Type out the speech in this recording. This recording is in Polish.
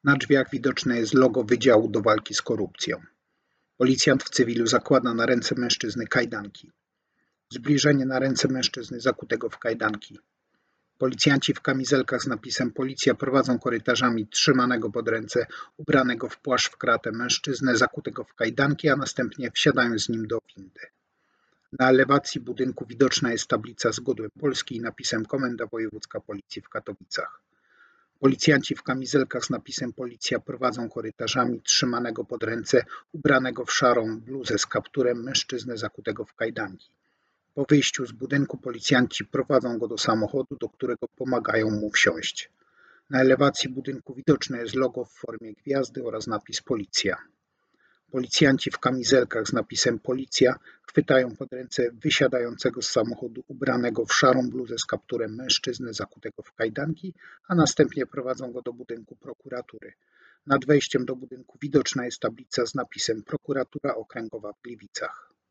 Na drzwiach widoczne jest logo Wydziału do Walki z Korupcją. Policjant w cywilu zakłada na ręce mężczyzny kajdanki. Zbliżenie na ręce mężczyzny zakutego w kajdanki. Policjanci w kamizelkach z napisem Policja prowadzą korytarzami trzymanego pod ręce, ubranego w płaszcz w kratę mężczyznę zakutego w kajdanki, a następnie wsiadają z nim do windy. Na elewacji budynku widoczna jest tablica z godłem Polski i napisem Komenda Wojewódzka Policji w Katowicach. Policjanci w kamizelkach z napisem Policja prowadzą korytarzami trzymanego pod ręce, ubranego w szarą bluzę z kapturem mężczyznę zakutego w kajdanki. Po wyjściu z budynku policjanci prowadzą go do samochodu, do którego pomagają mu wsiąść. Na elewacji budynku widoczne jest logo w formie gwiazdy oraz napis Policja. Policjanci w kamizelkach z napisem Policja chwytają pod ręce wysiadającego z samochodu ubranego w szarą bluzę z kapturem mężczyznę zakutego w kajdanki, a następnie prowadzą go do budynku prokuratury. Nad wejściem do budynku widoczna jest tablica z napisem Prokuratura Okręgowa w Gliwicach.